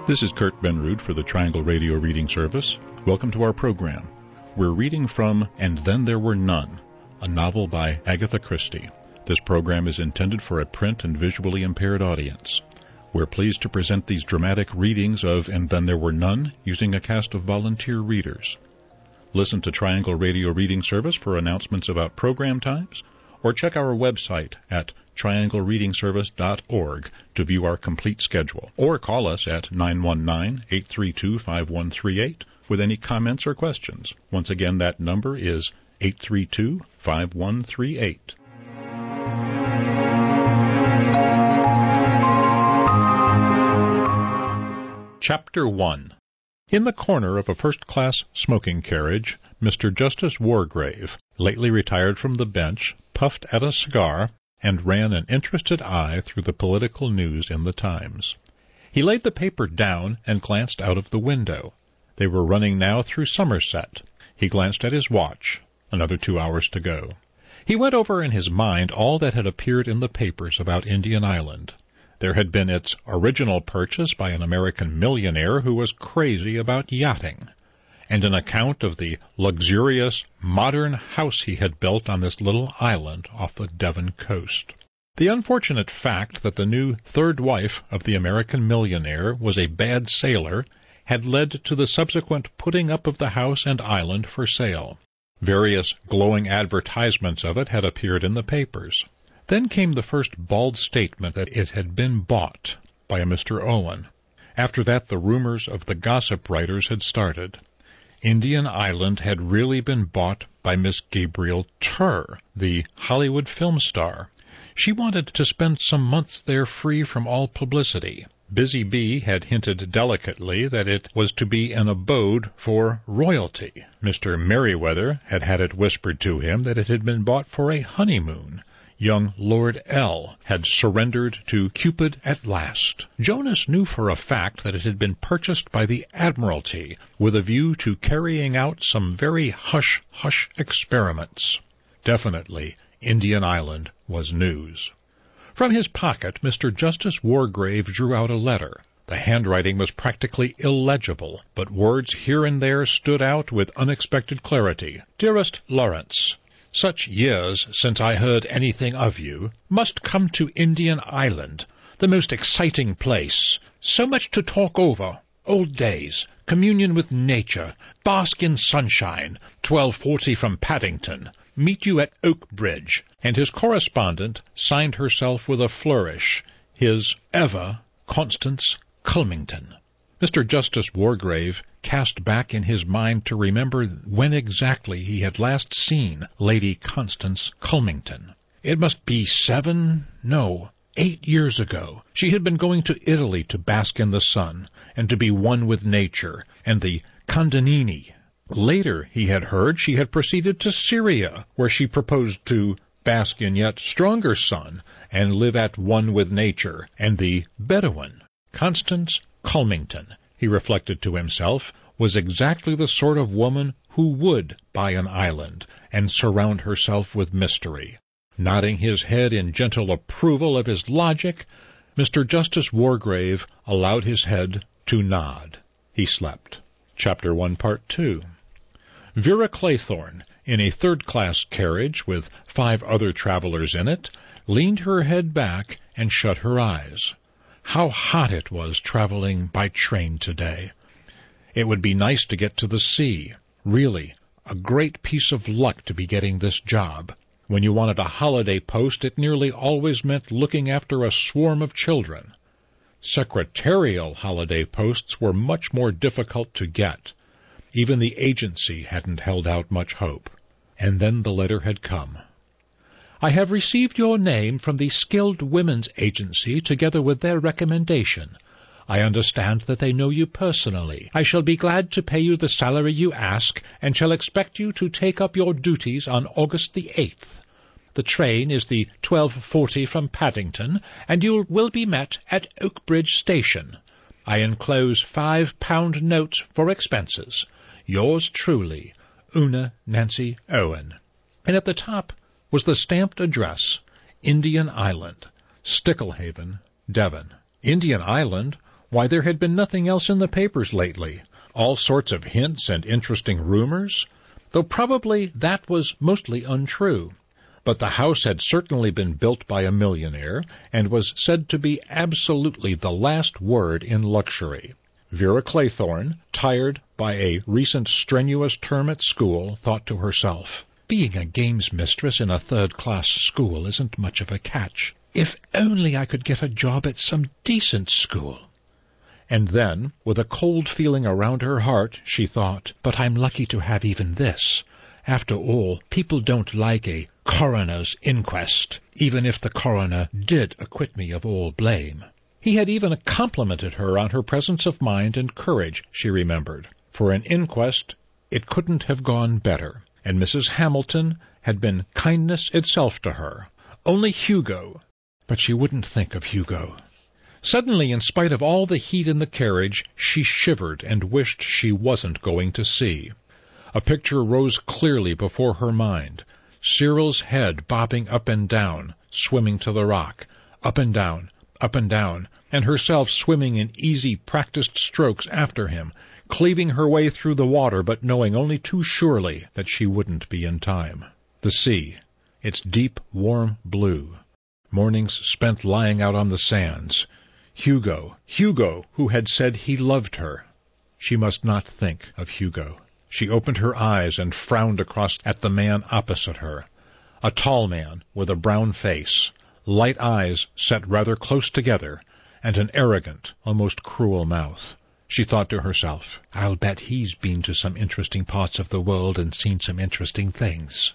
This is Kurt Benrud for the Triangle Radio Reading Service. Welcome to our program. We're reading from And Then There Were None, a novel by Agatha Christie. This program is intended for a print and visually impaired audience. We're pleased to present these dramatic readings of And Then There Were None using a cast of volunteer readers. Listen to Triangle Radio Reading Service for announcements about program times, or check our website at trianglereadingservice.org to view our complete schedule, or call us at 919-832-5138 with any comments or questions. Once again, that number is 832-5138. Chapter 1. In the corner of a first-class smoking carriage, Mr. Justice Wargrave, lately retired from the bench, puffed at a cigar and ran an interested eye through the political news in the Times. He laid the paper down and glanced out of the window. They were running now through Somerset. He glanced at his watch. Another 2 hours to go. He went over in his mind all that had appeared in the papers about Indian Island. There had been its original purchase by an American millionaire who was crazy about yachting, and an account of the luxurious, modern house he had built on this little island off the Devon coast. The unfortunate fact that the new third wife of the American millionaire was a bad sailor had led to the subsequent putting up of the house and island for sale. Various glowing advertisements of it had appeared in the papers. Then came the first bald statement that it had been bought by a Mr. Owen. After that, the rumors of the gossip writers had started. Indian Island had really been bought by Miss Gabrielle Terr, the Hollywood film star. She wanted to spend some months there free from all publicity. Busy Bee had hinted delicately that it was to be an abode for royalty. Mr. Merriweather had had it whispered to him that it had been bought for a honeymoon. Young Lord L. had surrendered to Cupid at last. Jonas knew for a fact that it had been purchased by the Admiralty with a view to carrying out some very hush-hush experiments. Definitely, Indian Island was news. From his pocket, Mr. Justice Wargrave drew out a letter. The handwriting was practically illegible, but words here and there stood out with unexpected clarity. Dearest Lawrence, such years since I heard anything of you, must come to Indian Island, the most exciting place. So much to talk over. Old days, communion with nature, bask in sunshine, 12:40 from Paddington, meet you at Oakbridge. And his correspondent signed herself with a flourish, his ever Constance Culmington. Mr. Justice Wargrave cast back in his mind to remember when exactly he had last seen Lady Constance Culmington. It must be 8 years ago. She had been going to Italy to bask in the sun, and to be one with nature, and the Condamini. Later, he had heard, she had proceeded to Syria, where she proposed to bask in yet stronger sun, and live at one with nature, and the Bedouin. Constance Culmington, he reflected to himself, was exactly the sort of woman who would buy an island and surround herself with mystery. Nodding his head in gentle approval of his logic, Mr. Justice Wargrave allowed his head to nod. He slept. Chapter 1, Part 2. Vera Claythorne, in a third-class carriage with 5 other travelers in it, leaned her head back and shut her eyes. How hot it was traveling by train today. It would be nice to get to the sea. Really, a great piece of luck to be getting this job. When you wanted a holiday post, it nearly always meant looking after a swarm of children. Secretarial holiday posts were much more difficult to get. Even the agency hadn't held out much hope. And then the letter had come. I have received your name from the Skilled Women's Agency together with their recommendation. I understand that they know you personally. I shall be glad to pay you the salary you ask, and shall expect you to take up your duties on August the 8th. The train is the 12:40 from Paddington, and you will be met at Oakbridge Station. I enclose £5 note for expenses. Yours truly, Una Nancy Owen. And at the top was the stamped address, Indian Island, Sticklehaven, Devon. Indian Island Why, there had been nothing else in the papers lately. All sorts of hints and interesting rumors, though probably that was mostly untrue. But the house had certainly been built by a millionaire, and was said to be absolutely the last word in luxury. Vera Claythorne, tired by a recent strenuous term at school, thought to herself, "Being a games mistress in a third-class school isn't much of a catch. If only I could get a job at some decent school." And then, with a cold feeling around her heart, she thought, "But I'm lucky to have even this. After all, people don't like a coroner's inquest, even if the coroner did acquit me of all blame." He had even complimented her on her presence of mind and courage, she remembered. For an inquest, it couldn't have gone better, and Mrs. Hamilton had been kindness itself to her. Only Hugo. But she wouldn't think of Hugo. Suddenly, in spite of all the heat in the carriage, she shivered and wished she wasn't going to sea. A picture rose clearly before her mind. Cyril's head bobbing up and down, swimming to the rock, up and down, and herself swimming in easy, practiced strokes after him, cleaving her way through the water, but knowing only too surely that she wouldn't be in time. The sea, its deep, warm blue. Mornings spent lying out on the sands. Hugo, who had said he loved her. She must not think of Hugo. She opened her eyes and frowned across at the man opposite her. A tall man with a brown face, light eyes set rather close together, and an arrogant, almost cruel mouth. She thought to herself, "I'll bet he's been to some interesting parts of the world and seen some interesting things."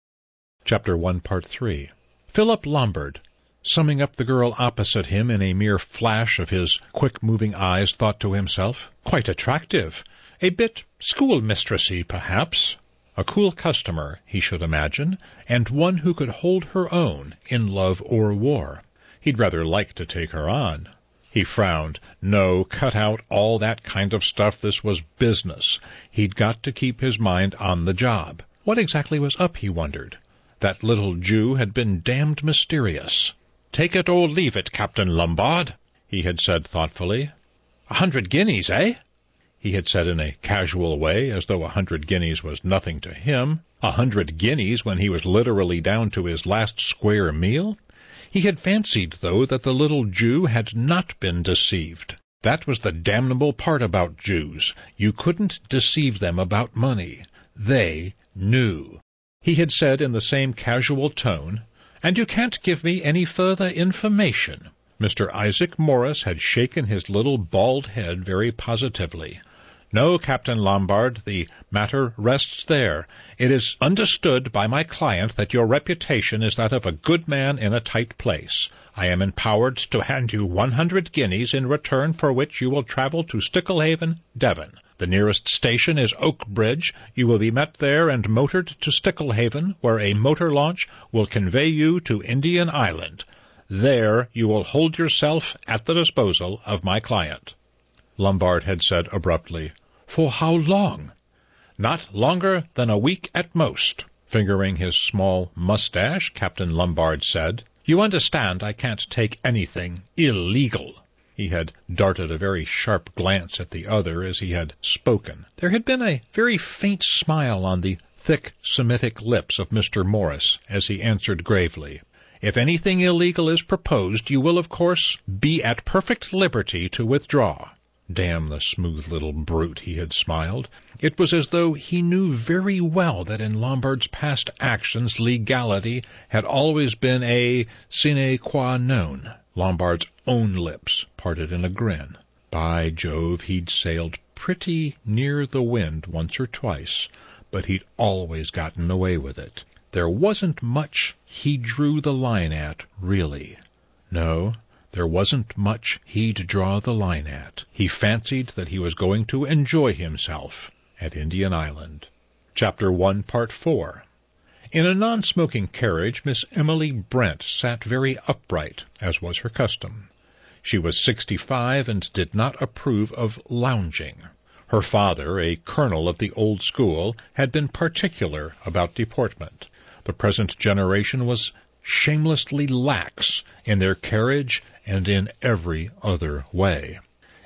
Chapter 1, Part 3. Philip Lombard, summing up the girl opposite him in a mere flash of his quick-moving eyes, thought to himself, "Quite attractive. A bit schoolmistressy, perhaps. A cool customer, he should imagine, and one who could hold her own in love or war. He'd rather like to take her on." He frowned. No, cut out all that kind of stuff. This was business. He'd got to keep his mind on the job. What exactly was up, he wondered. That little Jew had been damned mysterious. "Take it or leave it, Captain Lombard," he had said thoughtfully. 100 guineas, eh? He had said in a casual way, as though 100 guineas was nothing to him. 100 guineas when he was literally down to his last square meal? He had fancied, though, that the little Jew had not been deceived. That was the damnable part about Jews. You couldn't deceive them about money. They knew. He had said in the same casual tone, "And you can't give me any further information." Mr. Isaac Morris had shaken his little bald head very positively. "No, Captain Lombard, the matter rests there. It is understood by my client that your reputation is that of a good man in a tight place. I am empowered to hand you 100 guineas in return for which you will travel to Sticklehaven, Devon. The nearest station is Oak Bridge. You will be met there and motored to Sticklehaven, where a motor launch will convey you to Indian Island. There you will hold yourself at the disposal of my client." Lombard had said abruptly, "For how long?" "Not longer than a week at most." Fingering his small mustache, Captain Lombard said, "You understand I can't take anything illegal." He had darted a very sharp glance at the other as he had spoken. There had been a very faint smile on the thick Semitic lips of Mr. Morris as he answered gravely, "If anything illegal is proposed, you will, of course, be at perfect liberty to withdraw." Damn the smooth little brute, he had smiled. It was as though he knew very well that in Lombard's past actions legality had always been a sine qua non. Lombard's own lips parted in a grin. By Jove, he'd sailed pretty near the wind once or twice, but he'd always gotten away with it. There wasn't much he drew the line at, really. No, there wasn't much he'd draw the line at. He fancied that he was going to enjoy himself at Indian Island. Chapter 1, Part 4. In a non-smoking carriage, Miss Emily Brent sat very upright, as was her custom. She was 65 and did not approve of lounging. Her father, a colonel of the old school, had been particular about deportment. The present generation was shamelessly lax in their carriage and in every other way.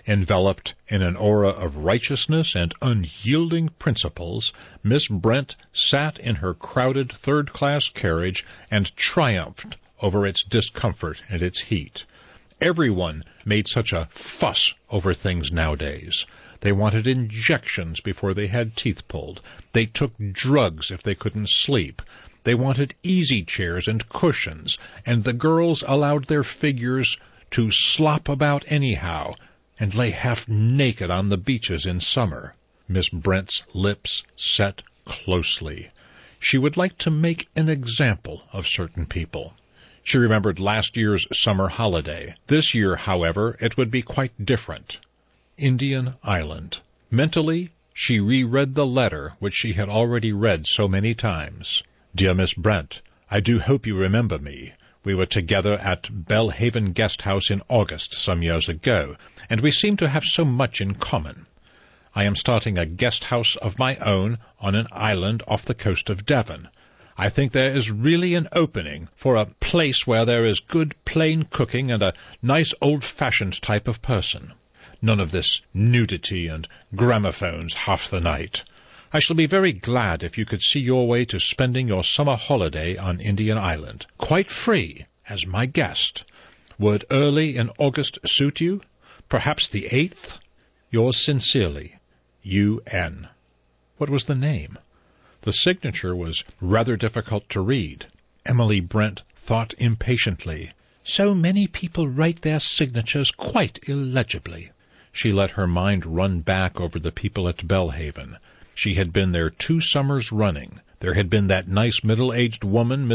Enveloped in an aura of righteousness and unyielding principles, Miss Brent sat in her crowded third-class carriage and triumphed over its discomfort and its heat. Everyone made such a fuss over things nowadays. They wanted injections before they had teeth pulled. They took drugs if they couldn't sleep. They wanted easy chairs and cushions, and the girls allowed their figures to slop about anyhow and lay half naked on the beaches in summer. Miss Brent's lips set closely. She would like to make an example of certain people. She remembered last year's summer holiday. This year, however, it would be quite different. Indian Island. Mentally, she reread the letter which she had already read so many times. Dear Miss Brent, I do hope you remember me. We were together at Belhaven Guest House in August some years ago, and we seem to have so much in common. I am starting a guest house of my own on an island off the coast of Devon. I think there is really an opening for a place where there is good plain cooking and a nice old-fashioned type of person. None of this nudity and gramophones half the night. I shall be very glad if you could see your way to spending your summer holiday on Indian Island, quite free, as my guest. Would early in August suit you? Perhaps the 8th? Yours sincerely, U.N. What was the name? The signature was rather difficult to read. Emily Brent thought impatiently. So many people write their signatures quite illegibly. She let her mind run back over the people at Belhaven. She had been there 2 summers running. There had been that nice middle-aged woman,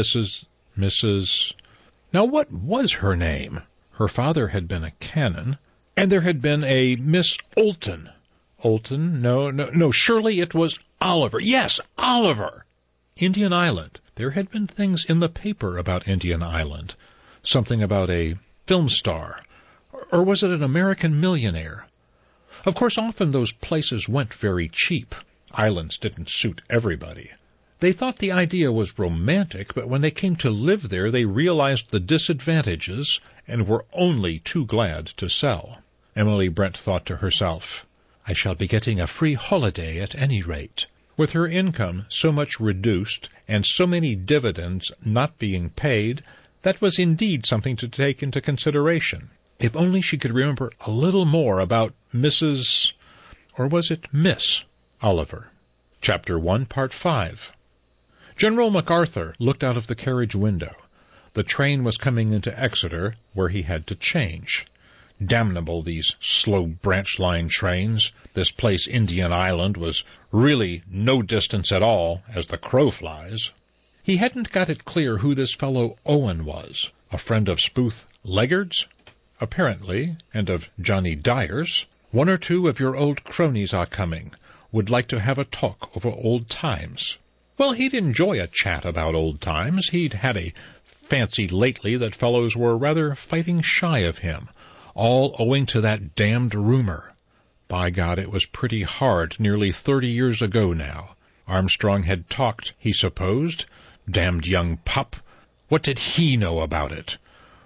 Mrs. Now what was her name? Her father had been a canon. And there had been a Miss Olton. Olton? No, surely it was Oliver. Yes, Oliver! Indian Island. There had been things in the paper about Indian Island. Something about a film star. Or was it an American millionaire? Of course, often those places went very cheap. Islands didn't suit everybody. They thought the idea was romantic, but when they came to live there, they realized the disadvantages and were only too glad to sell. Emily Brent thought to herself, I shall be getting a free holiday at any rate. With her income so much reduced and so many dividends not being paid, that was indeed something to take into consideration. If only she could remember a little more about Mrs. or was it Miss Oliver. Chapter 1, Part 5. General MacArthur looked out of the carriage window. The train was coming into Exeter, where he had to change. Damnable, these slow branch-line trains. This place, Indian Island, was really no distance at all, as the crow flies. He hadn't got it clear who this fellow Owen was. A friend of Spooth Leggard's? Apparently, and of Johnny Dyer's. 1 or 2 of your old cronies are coming. Would like to have a talk over old times. Well, he'd enjoy a chat about old times. He'd had a fancy lately that fellows were rather fighting shy of him, all owing to that damned rumor. By God, it was pretty hard nearly 30 years ago now. Armstrong had talked, he supposed. Damned young pup. What did he know about it?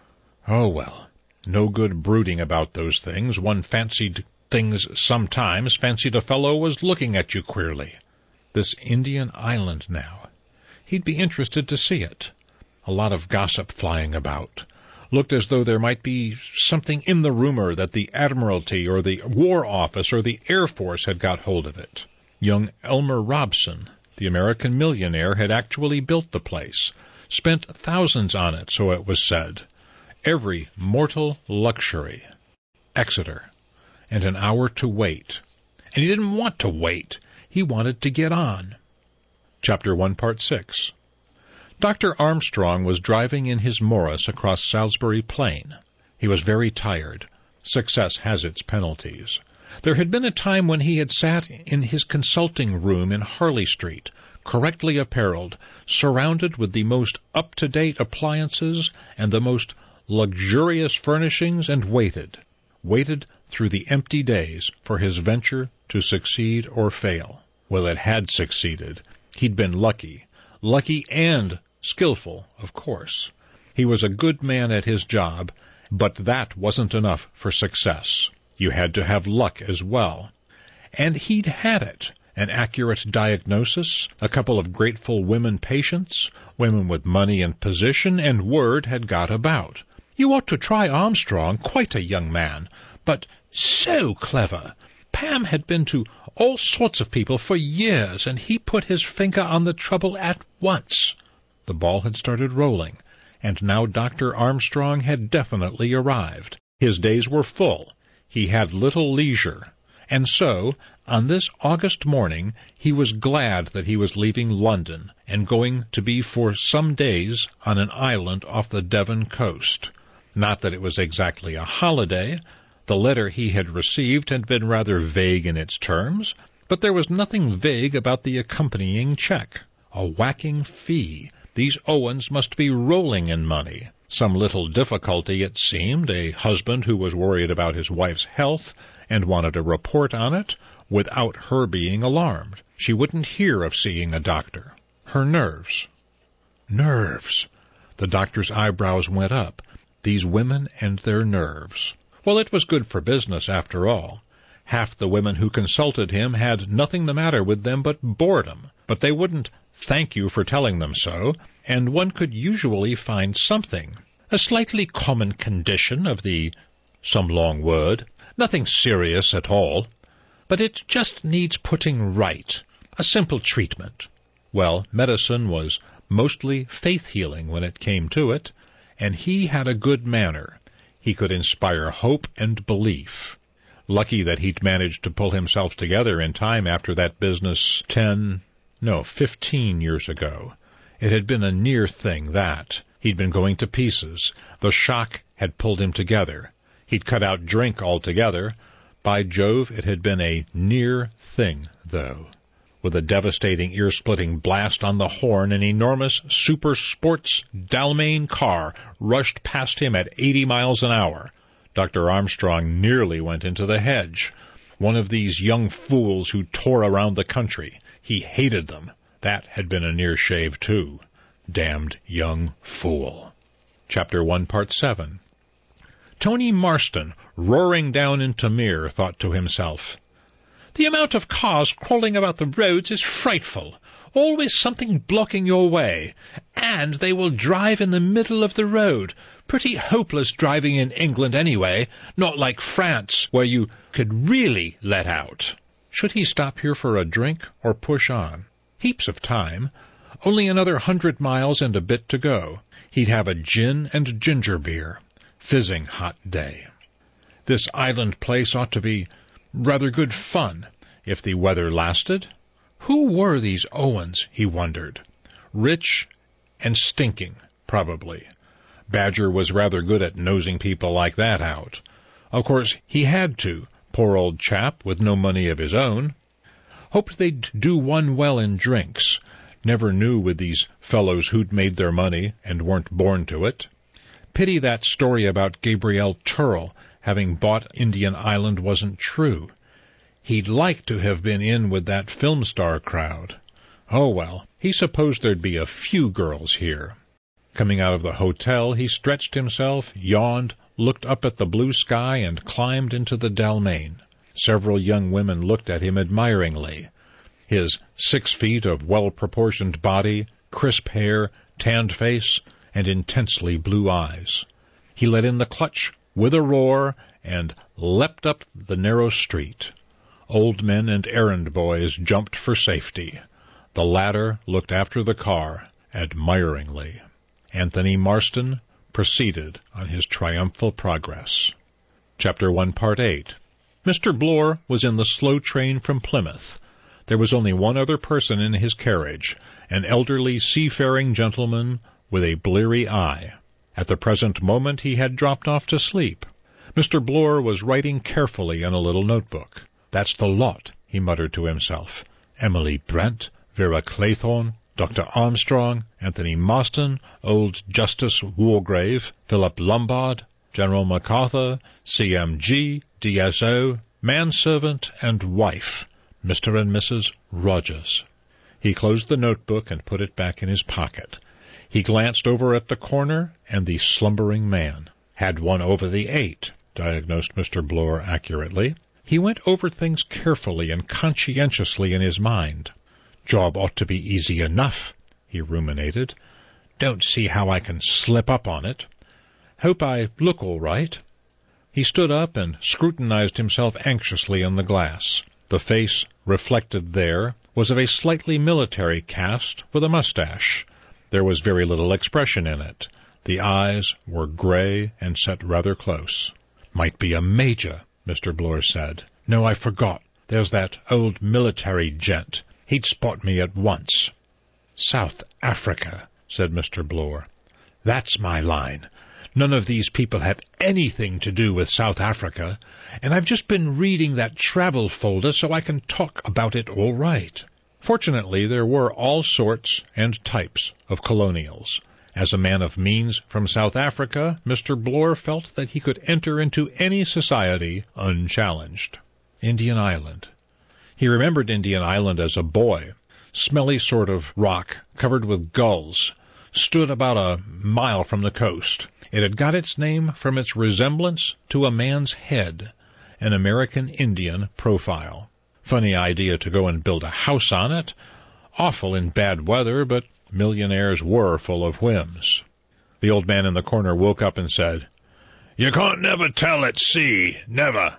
Oh, well, no good brooding about those things. One fancied things sometimes, fancied a fellow was looking at you queerly. This Indian Island now. He'd be interested to see it. A lot of gossip flying about. Looked as though there might be something in the rumor that the Admiralty or the War Office or the Air Force had got hold of it. Young Elmer Robson, the American millionaire, had actually built the place, spent thousands on it, so it was said. Every mortal luxury. Exeter. And an hour to wait. And he didn't want to wait. He wanted to get on. Chapter 1, Part 6. Dr. Armstrong was driving in his Morris across Salisbury Plain. He was very tired. Success has its penalties. There had been a time when he had sat in his consulting room in Harley Street, correctly apparelled, surrounded with the most up-to-date appliances and the most luxurious furnishings, and waited through the empty days for his venture to succeed or fail. Well, it had succeeded. He'd been lucky and skillful, of course. He was a good man at his job, but that wasn't enough for success. You had to have luck as well. And he'd had it. An accurate diagnosis, a couple of grateful women patients, women with money and position, and word had got about. You ought to try Armstrong, quite a young man, but so clever. Pam had been to all sorts of people for years, and he put his finger on the trouble at once. The ball had started rolling, and now Dr. Armstrong had definitely arrived. His days were full. He had little leisure. And so, on this August morning, he was glad that he was leaving London and going to be for some days on an island off the Devon coast. Not that it was exactly a holiday. The letter he had received had been rather vague in its terms, but there was nothing vague about the accompanying check. A whacking fee. These Owens must be rolling in money. Some little difficulty, it seemed, a husband who was worried about his wife's health and wanted a report on it, without her being alarmed. She wouldn't hear of seeing a doctor. Her nerves. Nerves. The doctor's eyebrows went up. These women and their nerves. Well, it was good for business, after all. Half the women who consulted him had nothing the matter with them but boredom, but they wouldn't thank you for telling them so, and one could usually find something. A slightly common condition of the some long word. Nothing serious at all, but it just needs putting right, a simple treatment. Well, medicine was mostly faith-healing when it came to it, and he had a good manner. He could inspire hope and belief. Lucky that he'd managed to pull himself together in time after that business 15 years ago. It had been a near thing, that. He'd been going to pieces. The shock had pulled him together. He'd cut out drink altogether. By Jove, it had been a near thing, though. With a devastating ear-splitting blast on the horn, an enormous super sports Dalmain car rushed past him at 80 miles an hour. Dr. Armstrong nearly went into the hedge. One of these young fools who tore around the country. He hated them. That had been a near shave, too. Damned young fool. Chapter 1, Part 7. Tony Marston, roaring down into Mere, thought to himself, "The amount of cars crawling about the roads is frightful. Always something blocking your way. And they will drive in the middle of the road. Pretty hopeless driving in England anyway, not like France, where you could really let out." Should he stop here for a drink or push on? Heaps of time. Only another 100 miles and a bit to go. He'd have a gin and ginger beer. Fizzing hot day. This island place ought to be rather good fun, if the weather lasted. Who were these Owens, he wondered. Rich and stinking, probably. Badger was rather good at nosing people like that out. Of course, he had to, poor old chap, with no money of his own. Hoped they'd do one well in drinks. Never knew with these fellows who'd made their money and weren't born to it. Pity that story about Gabriel Turrell having bought Indian Island wasn't true. He'd like to have been in with that film star crowd. Oh, well, he supposed there'd be a few girls here. Coming out of the hotel, he stretched himself, yawned, looked up at the blue sky, and climbed into the Dalmain. Several young women looked at him admiringly. His 6 feet of well-proportioned body, crisp hair, tanned face, and intensely blue eyes. He let in the clutch with a roar and leapt up the narrow street. Old men and errand boys jumped for safety. The latter looked after the car admiringly. Anthony Marston proceeded on his triumphal progress. Chapter 1, Part 8. Mr. Blore was in the slow train from Plymouth. There was only one other person in his carriage, an elderly seafaring gentleman with a bleary eye. At the present moment he had dropped off to sleep. Mr. Blore was writing carefully in a little notebook. "That's the lot," he muttered to himself. "Emily Brent, Vera Claythorne, Dr. Armstrong, Anthony Marston, old Justice Wargrave, Philip Lombard, General MacArthur, CMG, DSO, manservant and wife, Mr. and Mrs. Rogers." He closed the notebook and put it back in his pocket. He glanced over at the corner and the slumbering man. Had one over the 8. diagnosed Mr. Bloor accurately. He went over things carefully and conscientiously in his mind. "Job ought to be easy enough," he ruminated. "Don't see how I can slip up on it. Hope I look all right." He stood up and scrutinized himself anxiously in the glass. The face reflected there was of a slightly military cast with a mustache. There was very little expression in it. The eyes were gray and set rather close. "Might be a major," Mr. Bloor said. "No, I forgot. There's that old military gent. He'd spot me at once." "South Africa," said Mr. Bloor. "That's my line. None of these people have anything to do with South Africa, and I've just been reading that travel folder so I can talk about it all right." Fortunately, there were all sorts and types of colonials. As a man of means from South Africa, Mr. Bloor felt that he could enter into any society unchallenged. Indian Island. He remembered Indian Island as a boy. Smelly sort of rock, covered with gulls, stood about a mile from the coast. It had got its name from its resemblance to a man's head, an American Indian profile. Funny idea to go and build a house on it. Awful in bad weather, but millionaires were full of whims. The old man in the corner woke up and said, "You can't never tell at sea, never."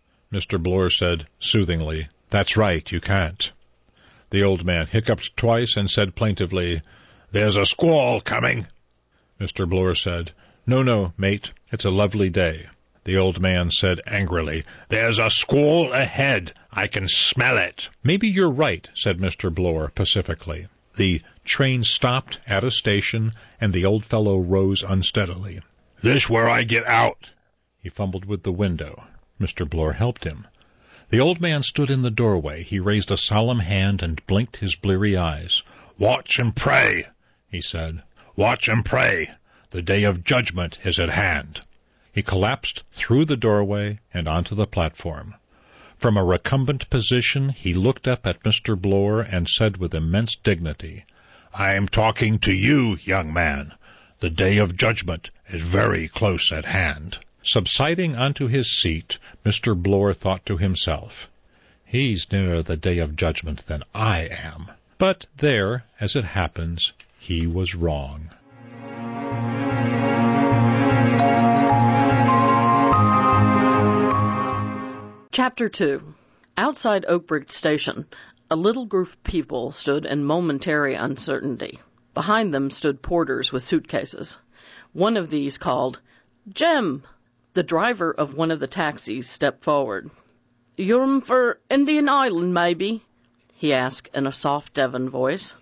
Mr. Bloor said soothingly, "That's right, you can't." The old man hiccuped twice and said plaintively, "There's a squall coming." Mr. Bloor said, No, mate, it's a lovely day." The old man said angrily, "There's a squall ahead. I can smell it." "Maybe you're right," said Mr. Bloor pacifically. The train stopped at a station, and the old fellow rose unsteadily. "This where I get out." He fumbled with the window. Mr. Bloor helped him. The old man stood in the doorway. He raised a solemn hand and blinked his bleary eyes. "Watch and pray," he said. "Watch and pray. The day of judgment is at hand." He collapsed through the doorway and onto the platform. From a recumbent position, he looked up at Mr. Bloor and said with immense dignity, "I am talking to you, young man. The day of judgment is very close at hand." Subsiding onto his seat, Mr. Bloor thought to himself, "He's nearer the day of judgment than I am." But there, as it happens, he was wrong. Chapter 2. Outside Oakbridge Station, a little group of people stood in momentary uncertainty. Behind them stood porters with suitcases. One of these called, "Jim!" The driver of one of the taxis stepped forward. "You're for Indian Island, maybe?" he asked in a soft Devon voice.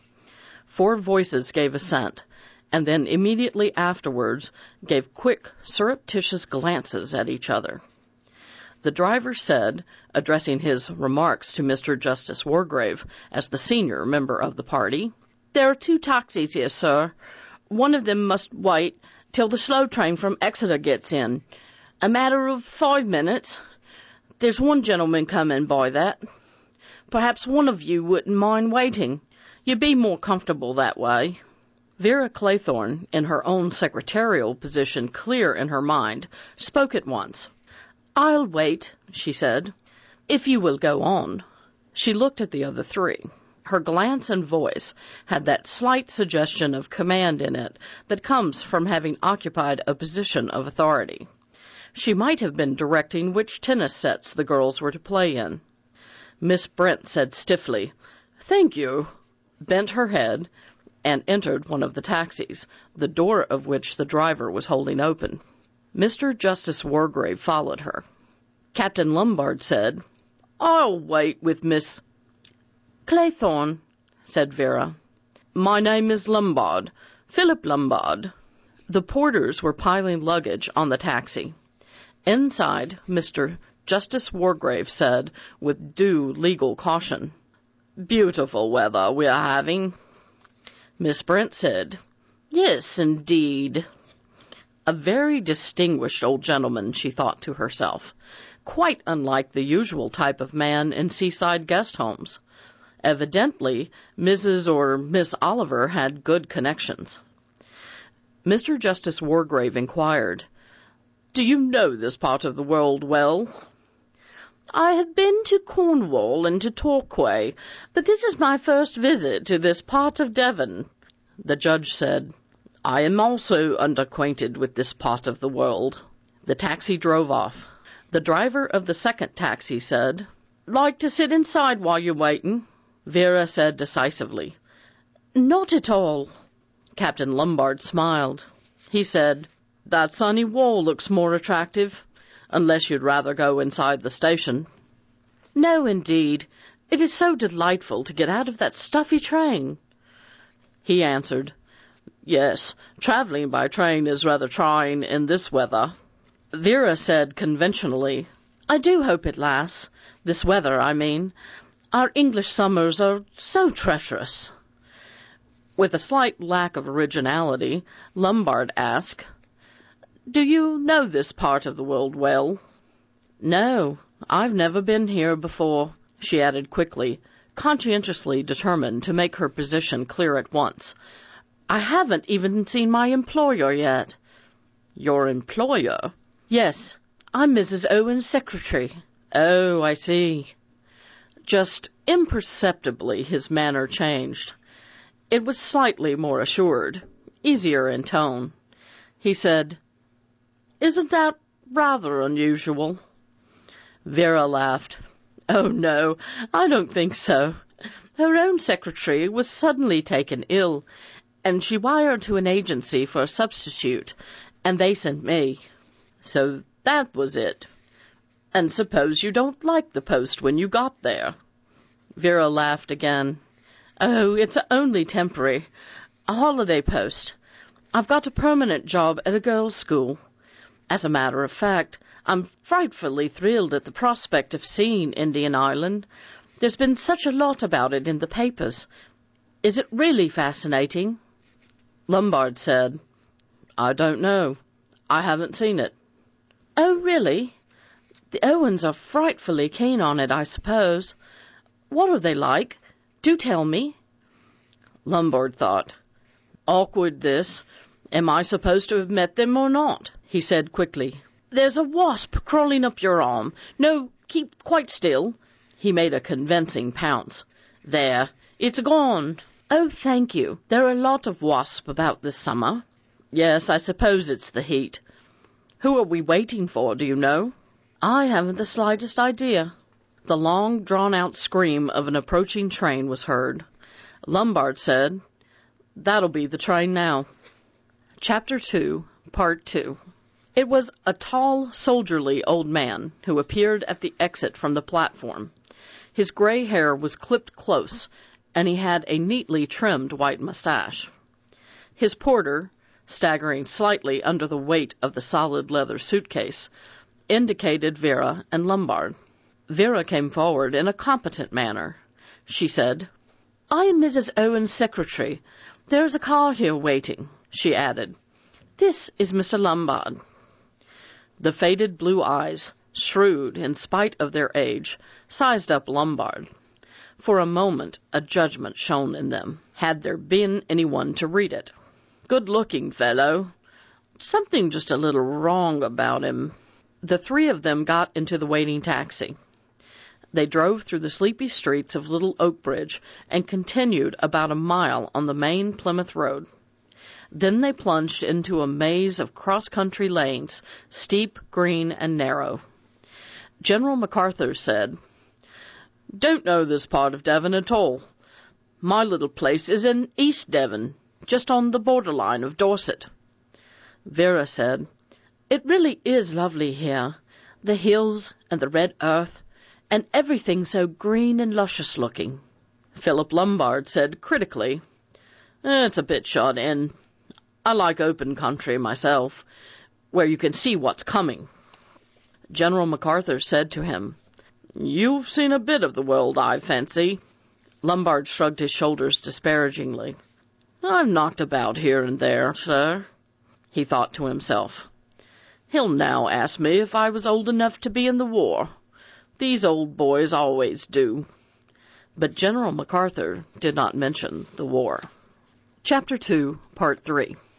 4 voices gave assent, and then immediately afterwards gave quick, surreptitious glances at each other. The driver said, addressing his remarks to Mr. Justice Wargrave as the senior member of the party, "There are 2 taxis here, sir. One of them must wait till the slow train from Exeter gets in. A matter of 5 minutes. There's one gentleman coming by that. Perhaps one of you wouldn't mind waiting. You'd be more comfortable that way." Vera Claythorne, in her own secretarial position clear in her mind, spoke at once. "I'll wait," she said, "if you will go on." She looked at the other 3. Her glance and voice had that slight suggestion of command in it that comes from having occupied a position of authority. She might have been directing which tennis sets the girls were to play in. Miss Brent said stiffly, "Thank you," bent her head, and entered one of the taxis, the door of which the driver was holding open. Mr. Justice Wargrave followed her. Captain Lombard said, "I'll wait with Miss—" "Claythorne," said Vera. "My name is Lombard, Philip Lombard." The porters were piling luggage on the taxi. Inside, Mr. Justice Wargrave said, with due legal caution, "Beautiful weather we are having." Miss Brent said, "Yes, indeed." A very distinguished old gentleman, she thought to herself, quite unlike the usual type of man in seaside guest homes. Evidently, Mrs. or Miss Oliver had good connections. Mr. Justice Wargrave inquired, Do you know this part of the world well? I have been to Cornwall and to Torquay, but this is my first visit to this part of Devon. The judge said, I am also unacquainted with this part of the world. The taxi drove off. The driver of the second taxi said, Like to sit inside while you're waiting? Vera said decisively, Not at all. Captain Lombard smiled. He said, That sunny wall looks more attractive, unless you'd rather go inside the station. No, indeed. It is so delightful to get out of that stuffy train. He answered, Yes, travelling by train is rather trying in this weather. Vera said conventionally, I do hope it lasts. This weather, I mean. Our English summers are so treacherous. With a slight lack of originality, Lombard asked, Do you know this part of the world well? No, I've never been here before, she added quickly, conscientiously determined to make her position clear at once. I haven't even seen my employer yet. Your employer? Yes, I'm Mrs. Owen's secretary. Oh, I see. Just imperceptibly his manner changed. It was slightly more assured, easier in tone. He said, Isn't that rather unusual? Vera laughed. Oh, no, I don't think so. Her own secretary was suddenly taken ill, and she wired to an agency for a substitute, and they sent me. So that was it. And suppose you don't like the post when you got there? Vera laughed again. Oh, it's only temporary. A holiday post. I've got a permanent job at a girls' school. As a matter of fact, I'm frightfully thrilled at the prospect of seeing Indian Island. There's been such a lot about it in the papers. Is it really fascinating? Lombard said, I don't know. I haven't seen it. Oh, really? The Owens are frightfully keen on it, I suppose. What are they like? Do tell me. Lombard thought. Awkward, this. Am I supposed to have met them or not? He said quickly. There's a wasp crawling up your arm. No, keep quite still. He made a convincing pounce. There, it's gone. Oh, thank you. There are a lot of wasps about this summer. Yes, I suppose it's the heat. Who are we waiting for, do you know? I haven't the slightest idea. The long, drawn-out scream of an approaching train was heard. Lombard said, That'll be the train now. Chapter 2, Part 2. It was a tall, soldierly old man who appeared at the exit from the platform. His gray hair was clipped close, and he had a neatly trimmed white mustache. His porter, staggering slightly under the weight of the solid leather suitcase, indicated Vera and Lombard. Vera came forward in a competent manner. She said, I am Mrs. Owen's secretary. There is a car here waiting, she added. This is Mr. Lombard. The faded blue eyes, shrewd in spite of their age, sized up Lombard. For a moment a judgment shone in them, had there been anyone to read it. Good-looking fellow. Something just a little wrong about him. The three of them got into the waiting taxi. They drove through the sleepy streets of Little Oakbridge and continued about a mile on the main Plymouth Road. Then they plunged into a maze of cross-country lanes, steep, green, and narrow. General MacArthur said, Don't know this part of Devon at all. My little place is in East Devon, just on the borderline of Dorset. Vera said, It really is lovely here, the hills and the red earth, and everything so green and luscious-looking. Philip Lombard said critically, It's a bit shut in. I like open country myself, where you can see what's coming. General MacArthur said to him, You've seen a bit of the world, I fancy. Lombard shrugged his shoulders disparagingly. I've knocked about here and there, sir, he thought to himself. He'll now ask me if I was old enough to be in the war. These old boys always do. But General MacArthur did not mention the war. Chapter 2, Part 3.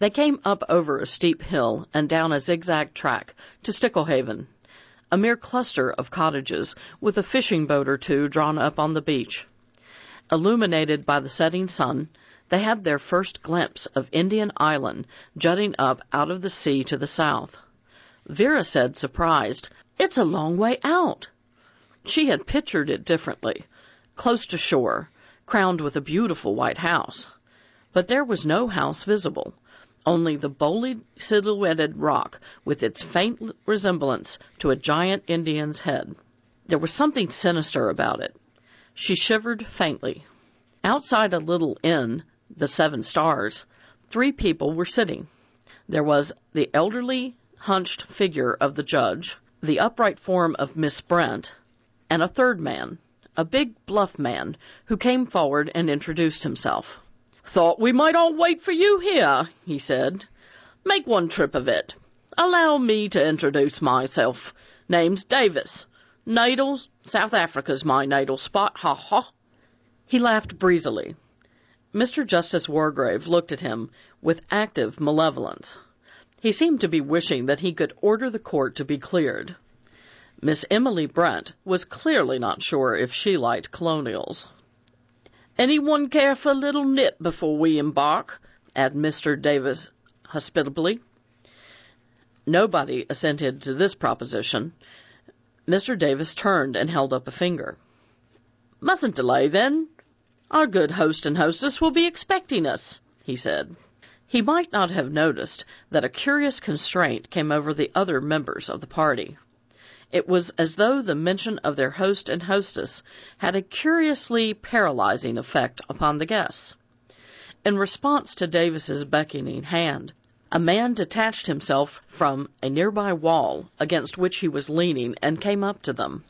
They came up over a steep hill and down a zigzag track to Sticklehaven, a mere cluster of cottages with a fishing boat or two drawn up on the beach. Illuminated by the setting sun, they had their first glimpse of Indian Island jutting up out of the sea to the south. Vera said, surprised, "It's a long way out." She had pictured it differently, close to shore, crowned with a beautiful white house. But there was no house visible, only the boldly silhouetted rock with its faint resemblance to a giant Indian's head. There was something sinister about it. She shivered faintly. Outside a little inn, the Seven Stars, 3 people were sitting. There was the elderly, hunched figure of the judge, the upright form of Miss Brent, and a third man, a big, bluff man, who came forward and introduced himself. "Thought we might all wait for you here," he said. "Make one trip of it. Allow me to introduce myself. Name's Davis. Natal, South Africa's my natal spot, ha-ha." He laughed breezily. Mr. Justice Wargrave looked at him with active malevolence. He seemed to be wishing that he could order the court to be cleared. Miss Emily Brent was clearly not sure if she liked colonials. "Anyone care for a little nip before we embark?" asked Mr. Davis hospitably. Nobody assented to this proposition. Mr. Davis turned and held up a finger. "Mustn't delay, then. Our good host and hostess will be expecting us," he said. He might not have noticed that a curious constraint came over the other members of the party. It was as though the mention of their host and hostess had a curiously paralyzing effect upon the guests. In response to Davis's beckoning hand, a man detached himself from a nearby wall against which he was leaning and came up to them.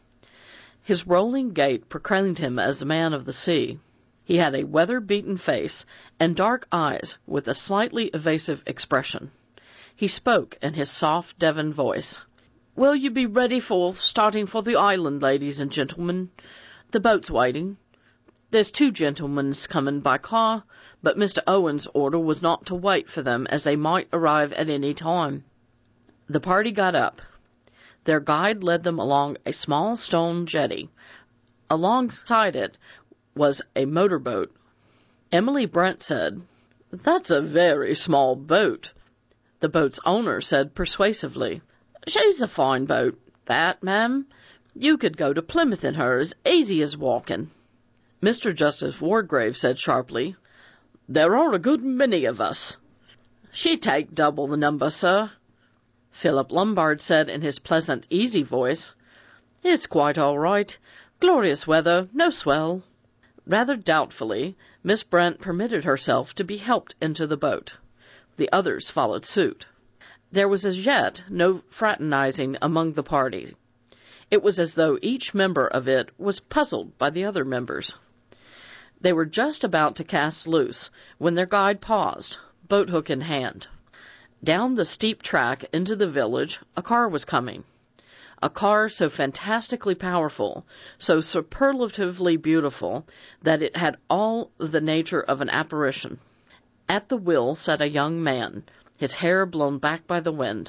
His rolling gait proclaimed him as a man of the sea. He had a weather-beaten face and dark eyes with a slightly evasive expression. He spoke in his soft Devon voice. "Will you be ready for starting for the island, ladies and gentlemen? The boat's waiting. There's 2 gentlemen coming by car, but Mr. Owen's order was not to wait for them, as they might arrive at any time." The party got up. Their guide led them along a small stone jetty. Alongside it was a motorboat. Emily Brent said, "That's a very small boat." The boat's owner said persuasively, "She's a fine boat, that, ma'am. You could go to Plymouth in her as easy as walking." Mr. Justice Wargrave said sharply, "There are a good many of us." "She take double the number, sir." Philip Lombard said in his pleasant, easy voice, "It's quite all right. Glorious weather, no swell." Rather doubtfully, Miss Brent permitted herself to be helped into the boat. The others followed suit. There was as yet no fraternizing among the party. It was as though each member of it was puzzled by the other members. They were just about to cast loose when their guide paused, boathook in hand. Down the steep track into the village, a car was coming. A car so fantastically powerful, so superlatively beautiful, that it had all the nature of an apparition. At the wheel sat a young man, his hair blown back by the wind.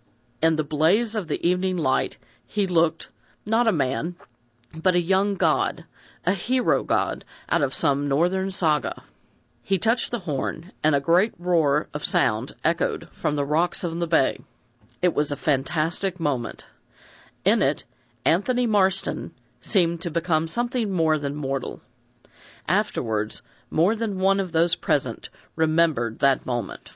In the blaze of the evening light, he looked, not a man, but a young god, a hero god out of some northern saga. He touched the horn, and a great roar of sound echoed from the rocks of the bay. It was a fantastic moment. In it, Anthony Marston seemed to become something more than mortal. Afterwards, more than one of those present remembered that moment.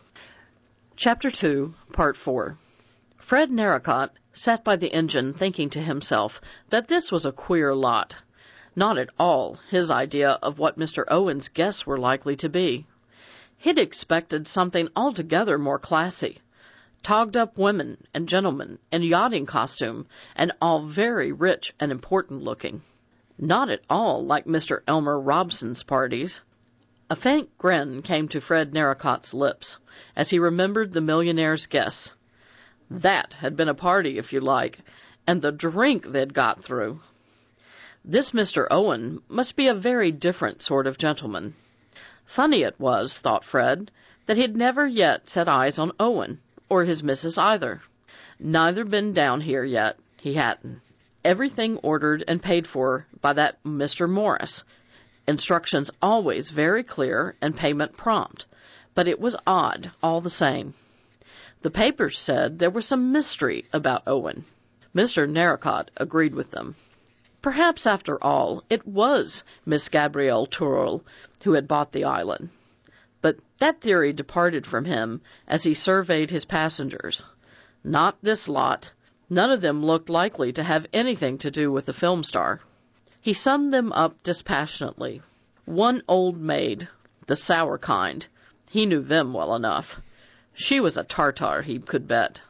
Chapter 2, Part 4. Fred Narracott sat by the engine thinking to himself that this was a queer lot. Not at all his idea of what Mr. Owen's guests were likely to be. He'd expected something altogether more classy. Togged-up women and gentlemen in yachting costume, and all very rich and important-looking. Not at all like Mr. Elmer Robson's parties. A faint grin came to Fred Narracott's lips as he remembered the millionaire's guests. That had been a party, if you like, and the drink they'd got through. This Mr. Owen must be a very different sort of gentleman. Funny it was, thought Fred, that he had never yet set eyes on Owen, or his missus either. Neither been down here yet, he hadn't. Everything ordered and paid for by that Mr. Morris. Instructions always very clear and payment prompt, but it was odd all the same. The papers said there was some mystery about Owen. Mr. Narracott agreed with them. Perhaps, after all, it was Miss Gabrielle Turrell who had bought the island. But that theory departed from him as he surveyed his passengers. Not this lot. None of them looked likely to have anything to do with the film star. He summed them up dispassionately. One old maid, the sour kind. He knew them well enough. She was a Tartar, he could bet.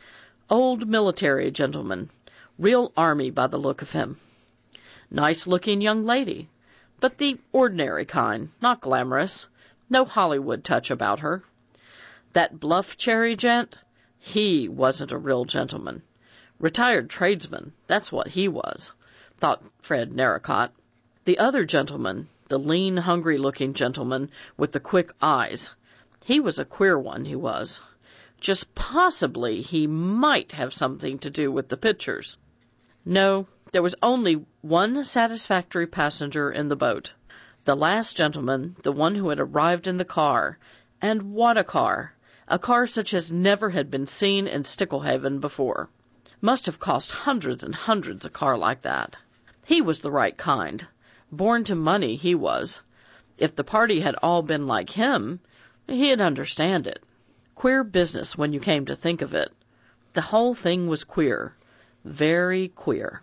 Old military gentleman, real army by the look of him. Nice-looking young lady, but the ordinary kind, not glamorous. No Hollywood touch about her. That bluff cherry gent, he wasn't a real gentleman. Retired tradesman, that's what he was, thought Fred Narracott. The other gentleman, the lean, hungry-looking gentleman with the quick eyes, he was a queer one, he was. Just possibly he might have something to do with the pictures. No, there was only one satisfactory passenger in the boat. The last gentleman, the one who had arrived in the car. And what a car! A car such as never had been seen in Sticklehaven before. Must have cost hundreds and hundreds a car like that. He was the right kind. Born to money, he was. If the party had all been like him, he'd understand it. Queer business when you came to think of it. The whole thing was queer. Very queer.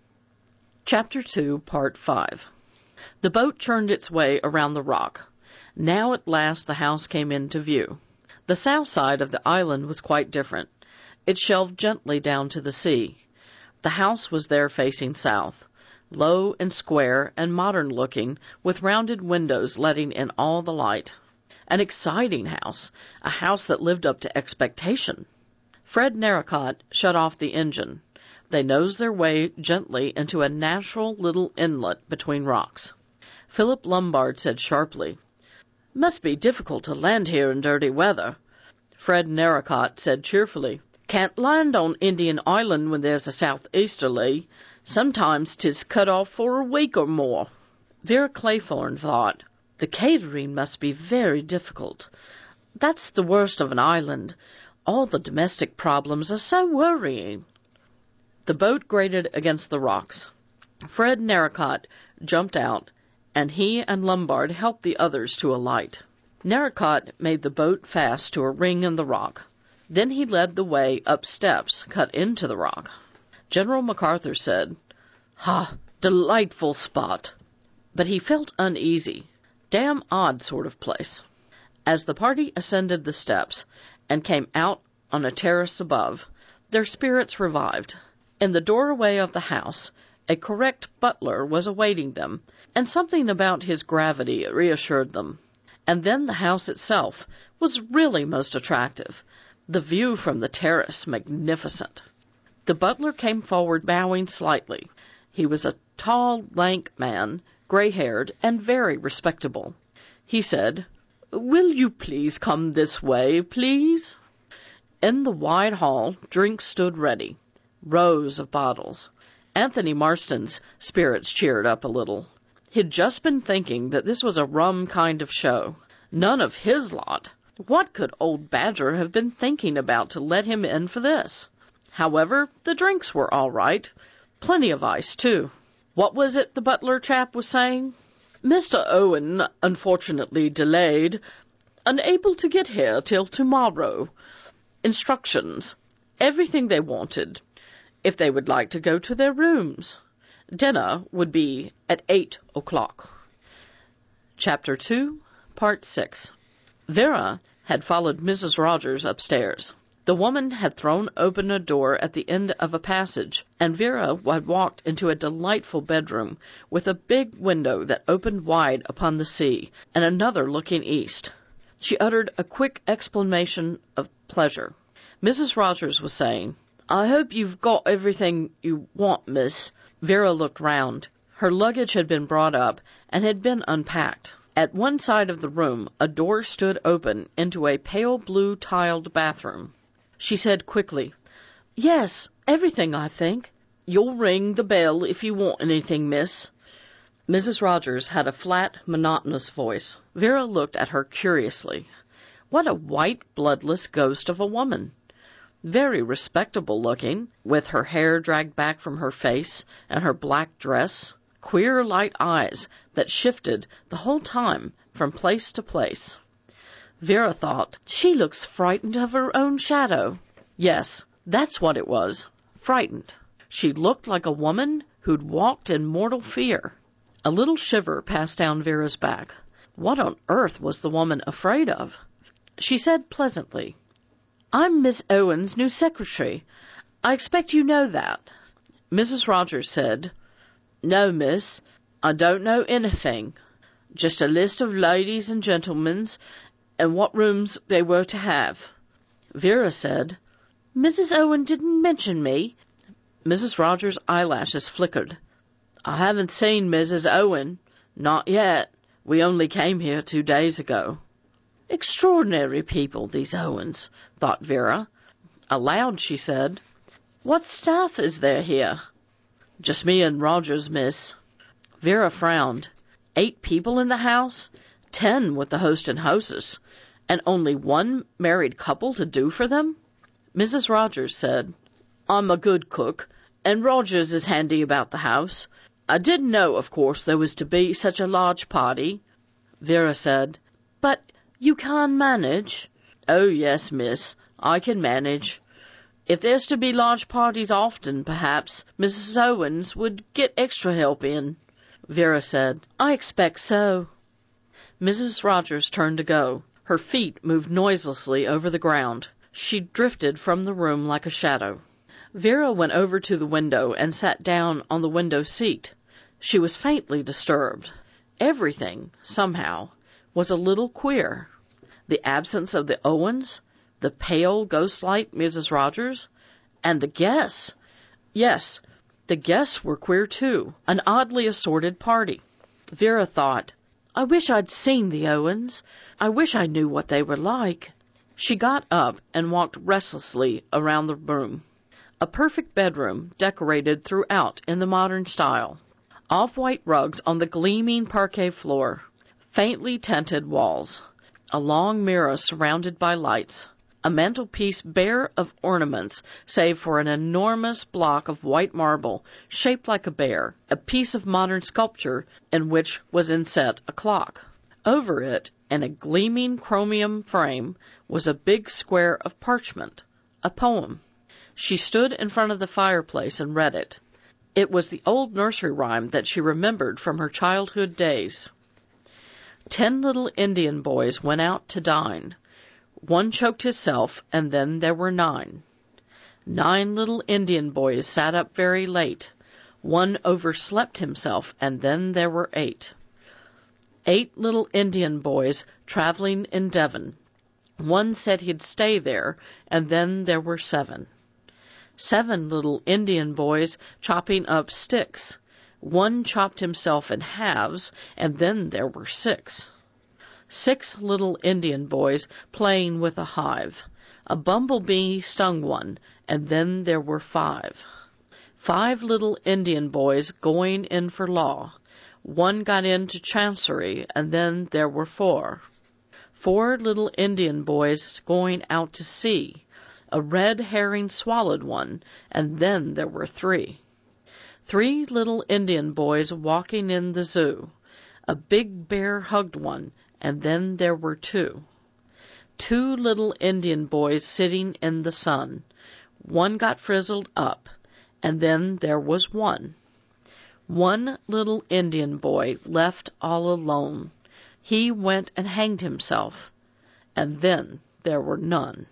Chapter 2, Part 5. The boat churned its way around the rock. Now at last the house came into view. The south side of the island was quite different. It shelved gently down to the sea. The house was there facing south, low and square and modern-looking, with rounded windows letting in all the light. An exciting house, a house that lived up to expectation. Fred Narracott shut off the engine. They nosed their way gently into a natural little inlet between rocks. Philip Lombard said sharply, "Must be difficult to land here in dirty weather." Fred Narracott said cheerfully, "Can't land on Indian Island when there's a southeasterly. Sometimes 'tis cut off for a week or more." Vera Claythorne thought, "The catering must be very difficult. That's the worst of an island. All the domestic problems are so worrying." The boat grated against the rocks. Fred Narracott jumped out, and he and Lombard helped the others to alight. Narracott made the boat fast to a ring in the rock. Then he led the way up steps cut into the rock. General MacArthur said, "Ha, delightful spot." But he felt uneasy. Damn odd sort of place. As the party ascended the steps and came out on a terrace above, their spirits revived. In the doorway of the house, a correct butler was awaiting them, and something about his gravity reassured them. And then the house itself was really most attractive, the view from the terrace magnificent. The butler came forward bowing slightly. He was a tall, lank man, gray-haired, and very respectable. He said, "Will you please come this way, please?" In the wide hall, drinks stood ready, rows of bottles. Anthony Marston's spirits cheered up a little. He'd just been thinking that this was a rum kind of show. None of his lot. What could old Badger have been thinking about to let him in for this? However, the drinks were all right. Plenty of ice, too. What was it the butler chap was saying? "Mr. Owen, unfortunately delayed. Unable to get here till tomorrow. Instructions. Everything they wanted. If they would like to go to their rooms. Dinner would be at 8 o'clock. Chapter 2, Part 6. Vera had followed Mrs. Rogers upstairs. The woman had thrown open a door at the end of a passage, and Vera had walked into a delightful bedroom with a big window that opened wide upon the sea and another looking east. She uttered a quick exclamation of pleasure. Mrs. Rogers was saying, "I hope you've got everything you want, miss." Vera looked round. Her luggage had been brought up and had been unpacked. At one side of the room, a door stood open into a pale blue tiled bathroom. She said quickly, "Yes, everything, I think. You'll ring the bell if you want anything, miss." Mrs. Rogers had a flat, monotonous voice. Vera looked at her curiously. What a white, bloodless ghost of a woman! Very respectable looking, with her hair dragged back from her face and her black dress, queer light eyes that shifted the whole time from place to place. Vera thought, she looks frightened of her own shadow. Yes, that's what it was, frightened. She looked like a woman who'd walked in mortal fear. A little shiver passed down Vera's back. What on earth was the woman afraid of? She said pleasantly, "I'm Miss Owen's new secretary. I expect you know that." Mrs. Rogers said, "No, miss, I don't know anything. Just a list of ladies and gentlemen's and what rooms they were to have." Vera said, "Mrs. Owen didn't mention me." Mrs. Rogers' eyelashes flickered. "I haven't seen Mrs. Owen. Not yet. We only came here 2 days ago." Extraordinary people, these Owens, thought Vera. Aloud she said, "What staff is there here?" "Just me and Rogers, miss." Vera frowned. 8 people in the house? 10 with the host and hostess, and only 1 married couple to do for them? Mrs. Rogers said, "I'm a good cook, and Rogers is handy about the house. I didn't know, of course, there was to be such a large party." Vera said, "But you can manage?" "Oh, yes, miss, I can manage. If there's to be large parties often, perhaps Mrs. Owens would get extra help in." Vera said, "I expect so." Mrs. Rogers turned to go. Her feet moved noiselessly over the ground. She drifted from the room like a shadow. Vera went over to the window and sat down on the window seat. She was faintly disturbed. Everything, somehow, was a little queer. The absence of the Owens, the pale, ghost-like Mrs. Rogers, and the guests. Yes, the guests were queer too, an oddly assorted party. Vera thought, I wish I'd seen the Owens. I wish I knew what they were like. She got up and walked restlessly around the room. A perfect bedroom, decorated throughout in the modern style. Off-white rugs on the gleaming parquet floor. Faintly tinted walls. A long mirror surrounded by lights. A mantelpiece bare of ornaments, save for an enormous block of white marble, shaped like a bear, a piece of modern sculpture in which was inset a clock. Over it, in a gleaming chromium frame, was a big square of parchment, a poem. She stood in front of the fireplace and read it. It was the old nursery rhyme that she remembered from her childhood days. 10 little Indian boys went out to dine. 1 choked himself, and then there were 9. 9 little Indian boys sat up very late. 1 overslept himself, and then there were 8. 8 little Indian boys traveling in Devon. 1 said he'd stay there, and then there were 7. 7 little Indian boys chopping up sticks. 1 chopped himself in halves, and then there were 6. 6 little Indian boys playing with a hive. A bumblebee stung 1, and then there were 5. 5 little Indian boys going in for law. 1 got into chancery, and then there were 4. 4 little Indian boys going out to sea. A red herring swallowed 1, and then there were 3. 3 little Indian boys walking in the zoo. A big bear hugged 1, and then there were 2. 2 little Indian boys sitting in the sun. 1 got frizzled up, and then there was 1. 1 little Indian boy left all alone. He went and hanged himself, and then there were none.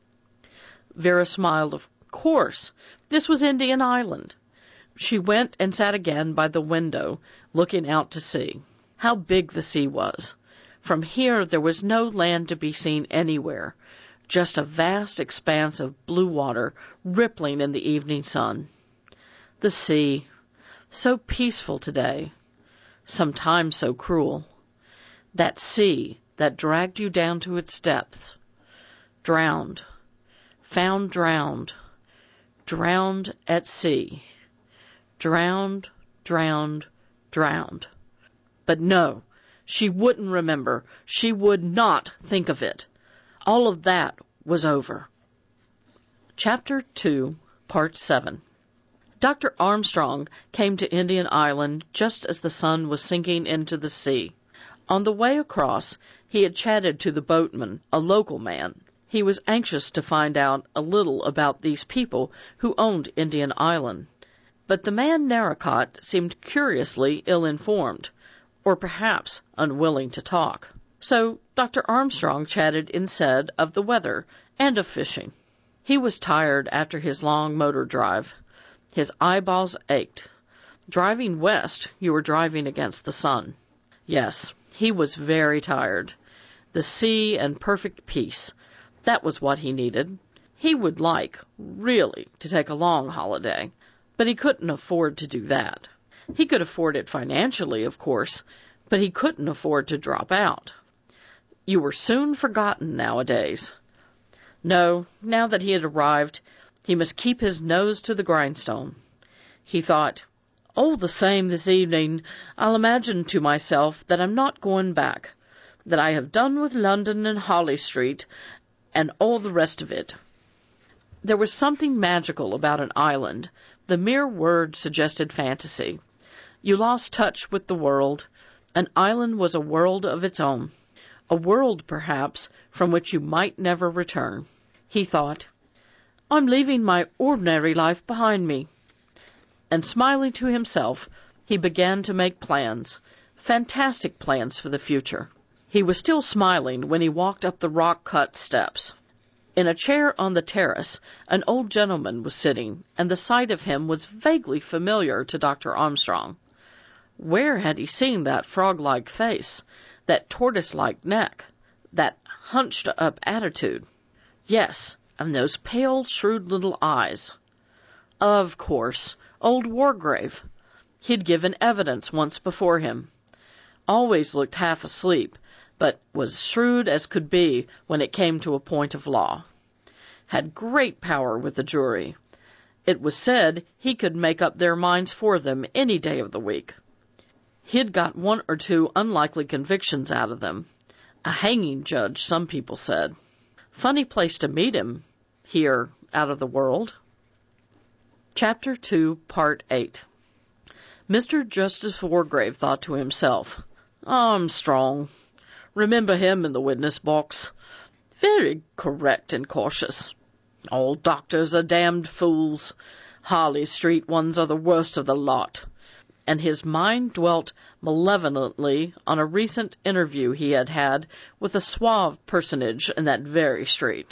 Vera smiled. Of course, this was Indian Island. She went and sat again by the window, looking out to sea. How big the sea was! From here there was no land to be seen anywhere, just a vast expanse of blue water rippling in the evening sun. The sea, so peaceful today, sometimes so cruel. That sea that dragged you down to its depths. Drowned. Found drowned. Drowned at sea. Drowned, drowned, drowned. But no, she wouldn't remember. She would not think of it. All of that was over. Chapter 2, Part 7. Dr. Armstrong came to Indian Island just as the sun was sinking into the sea. On the way across, he had chatted to the boatman, a local man. He was anxious to find out a little about these people who owned Indian Island. But the man Narracott seemed curiously ill-informed, or perhaps unwilling to talk. So Dr. Armstrong chatted instead of the weather and of fishing. He was tired after his long motor drive. His eyeballs ached. Driving west, you were driving against the sun. Yes, he was very tired. The sea and perfect peace. That was what he needed. He would like, really, to take a long holiday, but he couldn't afford to do that. He could afford it financially, of course, but he couldn't afford to drop out. You were soon forgotten nowadays. No, now that he had arrived, he must keep his nose to the grindstone. He thought, all the same this evening, I'll imagine to myself that I'm not going back, that I have done with London and Harley Street and all the rest of it. There was something magical about an island. The mere word suggested fantasy. You lost touch with the world. An island was a world of its own. A world, perhaps, from which you might never return. He thought, I'm leaving my ordinary life behind me. And smiling to himself, he began to make plans, fantastic plans for the future. He was still smiling when he walked up the rock-cut steps. In a chair on the terrace, an old gentleman was sitting, and the sight of him was vaguely familiar to Dr. Armstrong. Where had he seen that frog-like face, that tortoise-like neck, that hunched-up attitude? Yes, and those pale, shrewd little eyes. Of course, old Wargrave. He'd given evidence once before him. Always looked half asleep, but was shrewd as could be when it came to a point of law. Had great power with the jury. It was said he could make up their minds for them any day of the week. He'd got one or two unlikely convictions out of them. A hanging judge, some people said. Funny place to meet him, here, out of the world. Chapter 2, Part 8. Mr. Justice Wargrave thought to himself, Armstrong. Remember him in the witness box. Very correct and cautious. All doctors are damned fools. Harley Street ones are the worst of the lot. And his mind dwelt malevolently on a recent interview he had had with a suave personage in that very street.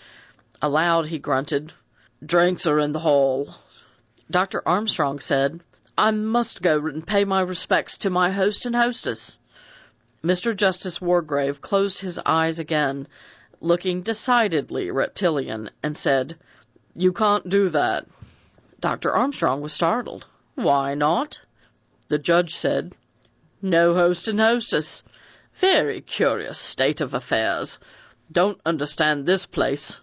Aloud he grunted, Drinks are in the hall. Dr. Armstrong said, I must go and pay my respects to my host and hostess. Mr. Justice Wargrave closed his eyes again, looking decidedly reptilian, and said, You can't do that. Dr. Armstrong was startled. Why not? The judge said, No host and hostess. Very curious state of affairs. Don't understand this place.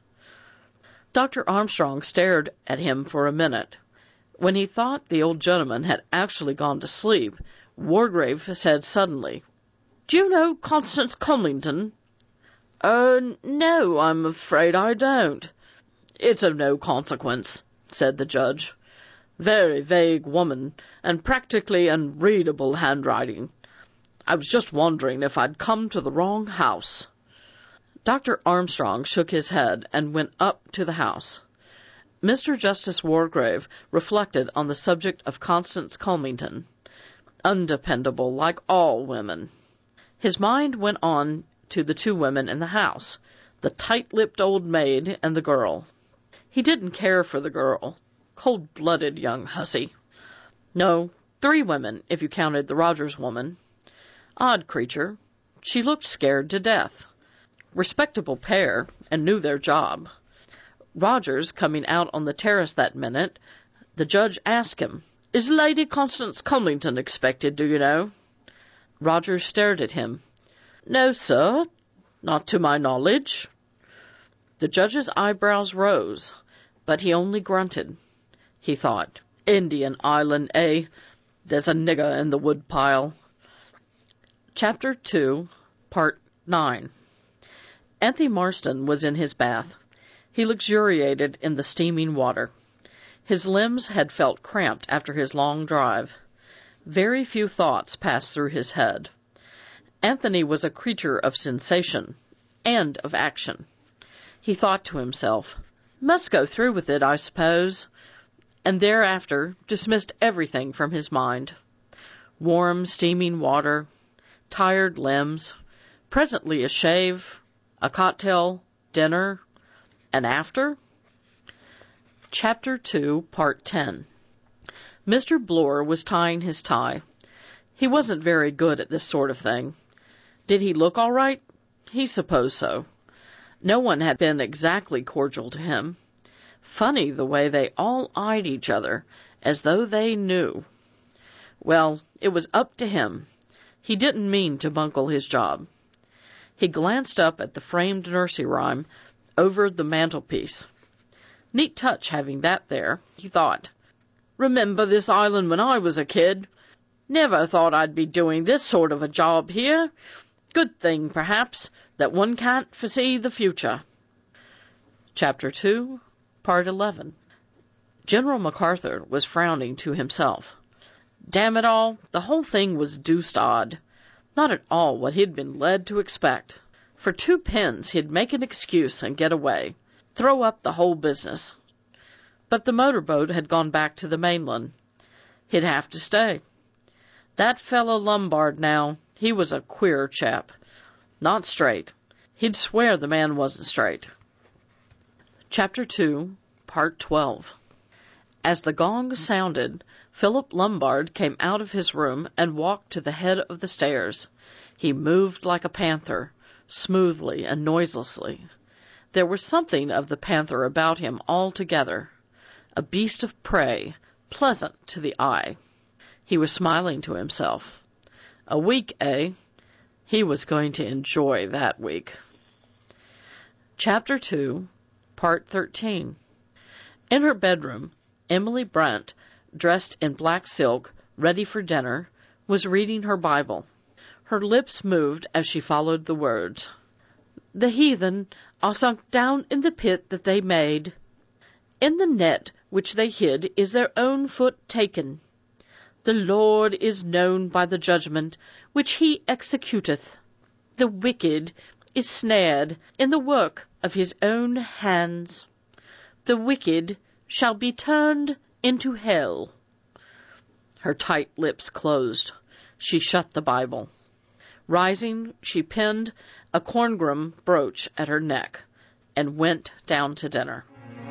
Dr. Armstrong stared at him for a minute. When he thought the old gentleman had actually gone to sleep, Wargrave said suddenly, Do you know Constance Comlington? No, I'm afraid I don't. It's of no consequence, said the judge. Very vague woman, and practically unreadable handwriting. I was just wondering if I'd come to the wrong house. Dr. Armstrong shook his head and went up to the house. Mr. Justice Wargrave reflected on the subject of Constance Comlington. Undependable, like all women. His mind went on to the two women in the house, the tight-lipped old maid and the girl. He didn't care for the girl. Cold-blooded young hussy. No, 3 women, if you counted the Rogers woman. Odd creature. She looked scared to death. Respectable pair, and knew their job. Rogers, coming out on the terrace that minute, the judge asked him, Is Lady Constance Comlington expected, do you know? Rogers stared at him. "No, sir, not to my knowledge." The judge's eyebrows rose, but he only grunted. He thought, "Indian Island, eh? There's a nigger in the woodpile." Chapter 2, Part 9. Anthony Marston was in his bath. He luxuriated in the steaming water. His limbs had felt cramped after his long drive. Very few thoughts passed through his head. Anthony was a creature of sensation and of action. He thought to himself, "Must go through with it, I suppose," and thereafter dismissed everything from his mind. Warm, steaming water, tired limbs, presently a shave, a cocktail, dinner, and after? Chapter 2, Part 10. Mr. Bloor was tying his tie. He wasn't very good at this sort of thing. Did he look all right? He supposed so. No one had been exactly cordial to him. Funny the way they all eyed each other, as though they knew. Well, it was up to him. He didn't mean to bungle his job. He glanced up at the framed nursery rhyme over the mantelpiece. Neat touch having that there, he thought. Remember this island when I was a kid. Never thought I'd be doing this sort of a job here. Good thing, perhaps, that one can't foresee the future. Chapter 2, Part 11. General MacArthur was frowning to himself. Damn it all, the whole thing was deuced odd. Not at all what he'd been led to expect. For 2 pence he'd make an excuse and get away, throw up the whole business. But the motorboat had gone back to the mainland. He'd have to stay. That fellow Lombard now, he was a queer chap. Not straight. He'd swear the man wasn't straight. Chapter 2, Part 12. As the gong sounded, Philip Lombard came out of his room and walked to the head of the stairs. He moved like a panther, smoothly and noiselessly. There was something of the panther about him altogether. A beast of prey, pleasant to the eye. He was smiling to himself. A week, eh? He was going to enjoy that week. Chapter 2, Part 13. In her bedroom, Emily Brent, dressed in black silk, ready for dinner, was reading her Bible. Her lips moved as she followed the words. The heathen are sunk down in the pit that they made. In the net which they hid is their own foot taken. The Lord is known by the judgment which he executeth. The wicked is snared in the work of his own hands. The wicked shall be turned into hell. Her tight lips closed. She shut the Bible. Rising, she pinned a corngrim brooch at her neck and went down to dinner.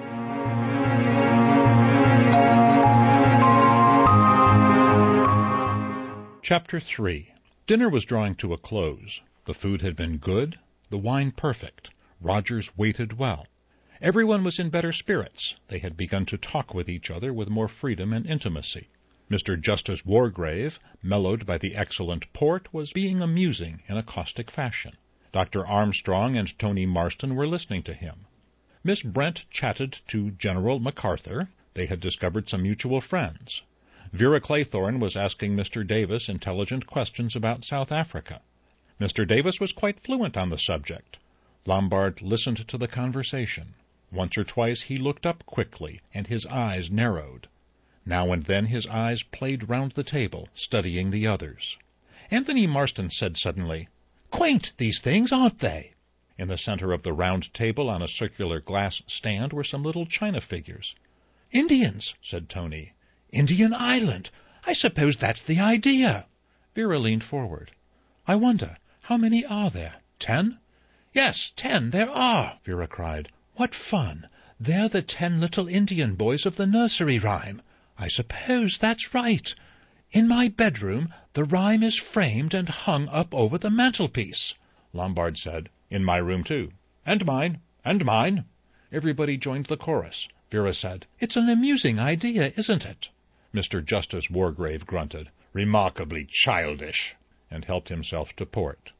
Chapter 3. Dinner was drawing to a close. The food had been good, the wine perfect. Rogers waited well. Everyone was in better spirits. They had begun to talk with each other with more freedom and intimacy. Mr. Justice Wargrave, mellowed by the excellent port, was being amusing in a caustic fashion. Dr. Armstrong and Tony Marston were listening to him. Miss Brent chatted to General MacArthur. They had discovered some mutual friends. Vera Claythorne was asking Mr. Davis intelligent questions about South Africa. Mr. Davis was quite fluent on the subject. Lombard listened to the conversation. Once or twice he looked up quickly, and his eyes narrowed. Now and then his eyes played round the table, studying the others. Anthony Marston said suddenly, "Quaint, these things, aren't they?" In the center of the round table on a circular glass stand were some little china figures. "Indians," said Tony. "Indian Island. I suppose that's the idea." Vera leaned forward. "I wonder, how many are there? 10? "Yes, 10 there are," Vera cried. "What fun! They're the 10 little Indian boys of the nursery rhyme. I suppose that's right. In my bedroom the rhyme is framed and hung up over the mantelpiece." Lombard said, "In my room, too." "And mine, and mine." Everybody joined the chorus. Vera said, "It's an amusing idea, isn't it?" Mr. Justice Wargrave grunted, "Remarkably childish," and helped himself to port.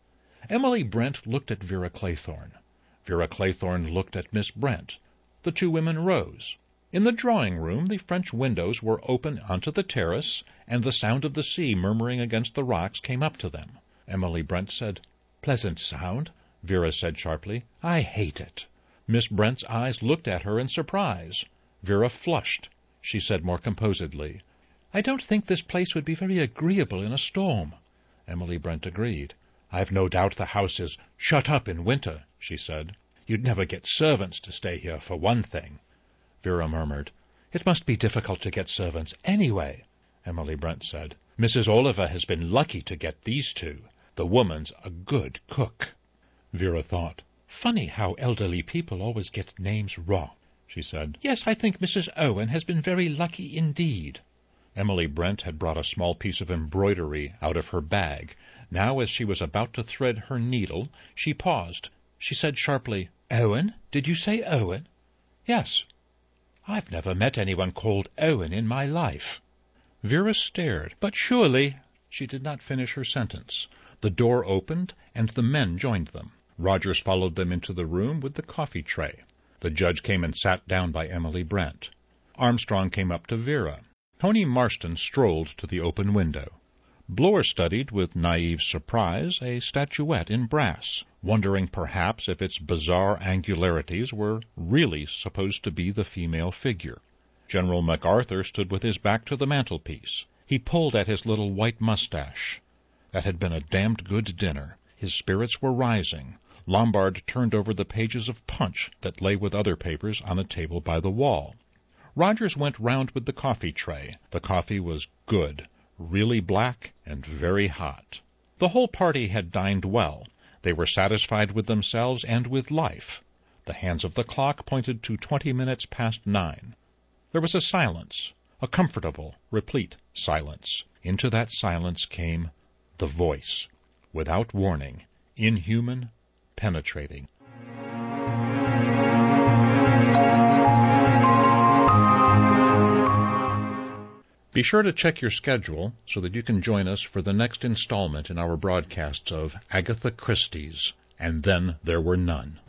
Emily Brent looked at Vera Claythorne. Vera Claythorne looked at Miss Brent. The two women rose. In the drawing-room the French windows were open onto the terrace, and the sound of the sea murmuring against the rocks came up to them. Emily Brent said, "Pleasant sound." Vera said sharply, "I hate it." Miss Brent's eyes looked at her in surprise. Vera flushed. She said more composedly, "I don't think this place would be very agreeable in a storm." Emily Brent agreed. "I've no doubt the house is shut up in winter," she said. "You'd never get servants to stay here, for one thing." Vera murmured, "It must be difficult to get servants anyway." Emily Brent said, "Mrs. Oliver has been lucky to get these two. The woman's a good cook." Vera thought, "Funny how elderly people always get names wrong," she said. "Yes, I think Mrs. Owen has been very lucky indeed." Emily Brent had brought a small piece of embroidery out of her bag. Now, as she was about to thread her needle, she paused. She said sharply, "Owen? Did you say Owen?" "Yes." "I've never met anyone called Owen in my life." Vera stared. "But surely—" She did not finish her sentence. The door opened, and the men joined them. Rogers followed them into the room with the coffee tray. The judge came and sat down by Emily Brent. Armstrong came up to Vera. Tony Marston strolled to the open window. Bloor studied with naive surprise a statuette in brass, wondering perhaps if its bizarre angularities were really supposed to be the female figure. General MacArthur stood with his back to the mantelpiece. He pulled at his little white mustache. That had been a damned good dinner. His spirits were rising. Lombard turned over the pages of Punch that lay with other papers on a table by the wall. Rogers went round with the coffee tray. The coffee was good, really black and very hot. The whole party had dined well. They were satisfied with themselves and with life. The hands of the clock pointed to 20 minutes past 9. There was a silence, a comfortable, replete silence. Into that silence came the voice, without warning, inhuman, penetrating. Be sure to check your schedule so that you can join us for the next installment in our broadcasts of Agatha Christie's And Then There Were None.